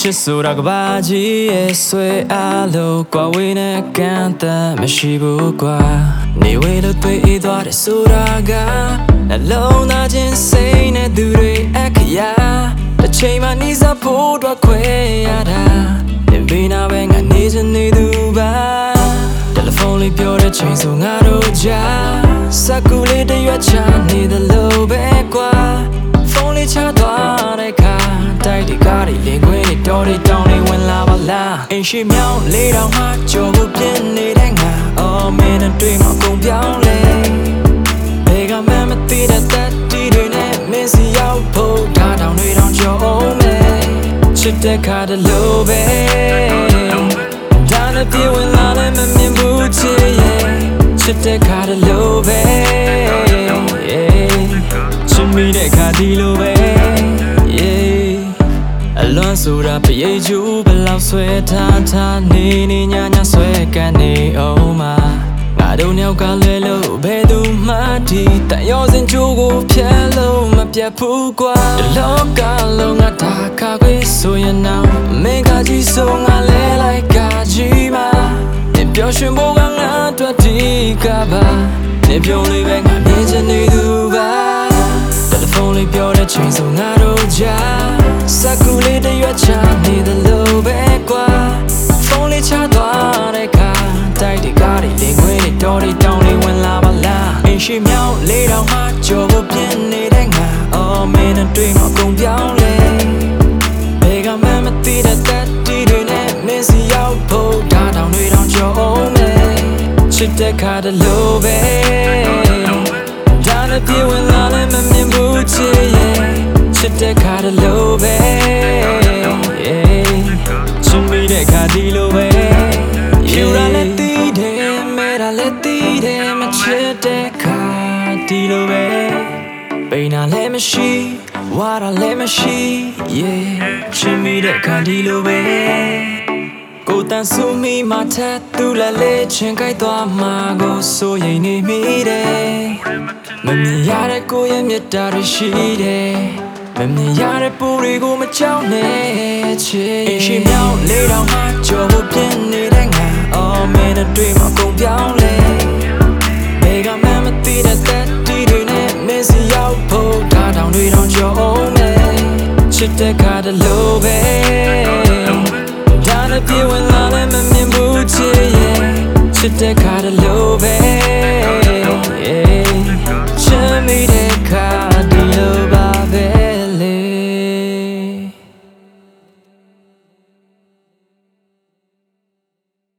ချစ်ဆိုတာကဘာကြီးရဲ့ဆွဲအားလို့ကွာဝေးနဲ့ကန့်သတ်မရှိဘူးကွာနေဝေးလို့တွေ့သွားတဲ့ဆိုတာကနှလုံးသားချင်းစိတ်နဲ့သူတွေအခရာတစ်ချိန်မှနေစားဖို့တော့ခွဲရတာတင်ပေးနာပဲငါနေချင်နေသူပါတယ်လီဖုန်းလေးပြောတဲ့ချိန်ဆိုငါတို့ကြားစကူလေးတရွက်ချနေတယ်လို့ပဲကွာဖုန်းလေးချသွားတဲ့ခါတိုက်ဒီကားတွေလင်ခွေးတွေတော်တွေတောင်းတွေဝင်လာပါလားအင်းရှိမြောင်းလေးတောင်မှကြော်ဖို့ပြင်းနေတဲ့ငါအော်မင်းနဲ့တွေ့မှကုန်ပြောင်းလဲဘယ်ကမှမသိတဲ့တက်တီတွေနဲ့မင်းစီရောက်ဖို့ဓာတောင်တွေတောင်ကြော်အောင်မယ်ချစ်တဲ့ခါတလို့ပဲဒါနဲ့ပြေဝင်လာလည်းမမြင်ဘူးချစ်ရဲ့ချစ်တဲ့ခါတလို့ပဲချစ်မိတဲ့ခါဒီလိုပဲအလွန်ဆိုတာပရိတ်ကျူဘလောက်ဆွဲထားနေညာဆွဲကန်နေအောင်မှာငါတို့နှစ်ယောက်ကလဲလို့ဘယ်သူမှဒီတန်ရောစင်ကြိုးကိုဖျက်လို့မပြတ်ဘူးကွာဒီလောကလုံးငါဒါခါခွေဆိုရင်တော့မင်းကကြီးဆိုငါလဲလိုက်ကကြီးမှာနေပြောရှင်ဖို့ကငါတို့ဒီကပါနေပြုံးလေးပဲငါမြင်ချင်နေသူပါတယ်လီဖုန်းလေးပြောတဲ့ချိန်ဆိုငါတို့ကြားစကူလေးတရွက်ချနေတယ်လို့ပဲကွာဖုန်းလေးချသွားတဲ့ခါတိုက်ဒီကားတွေလင်ခွေးတွေတော်တွေတောင်းတွေဝင်လာပါလားအင်းရှိမြောင်းလေးတောင်မှကြော်ဖို့ပြင်းနေတဲ့ငါအော်မင်းနဲ့တွေ့မှကုန်ပြောင်းလဲဘယ်ကမှမသိတဲ့တက်တီတွေနဲ့မင်းစီရောက်ဖို့ဓာတောင်တွေတောင်ကြော်အောင်မယ်ချစ်တဲ့ခါတလို့ပဲဒါနဲ့ပြေဝင်လာလည်းမမြင်ဘူးချစ်ရဲ့ချစ်တဲ့ခါတလို့ပဲချစ်မိတဲ့ခါဒီလိုပဲယူရလည်းတည်တယ်မဲရလည်းတည်တယ်မချစ်တဲ့ခါဒီလိုပဲပိန်နာလည်းမရှိဝါရလည်းမရှိချစ်မိတဲ့ခါဒီလိုပဲကိုတန်ဆူမိမထက်သူလည်းလေချင်ကြိုက်သွားမှာကိုစိုးရိမ်နေမိတယ်မမြင်ရတဲ့ကိုရဲ့မြတ်တာတွေရှိတယ်မမြင်ရတဲ့ပူတွေကိုမကြောက်နဲ့ချစ်အင်းရှိမြောင်းလေးတောင်မှကြော်ဖို့ပြင်းနေတဲ့ငါအော်မင်းနဲ့တွေ့မှကုန်ပြောင်းလဲဘယ်ကမှမသိတဲ့တက်တီတွေနဲ့မင်းစီရောက်ဖို့ဓာတောင်တွေတောင်ကြော်အောင်မယ်ချစ်တဲ့ခါတလို့ပဲဒါနဲ့ပြေဝင်လာလည်းမမြင်ဘူးချစ်ရဲ့ချစ်တဲ့ခါတလို့ပဲ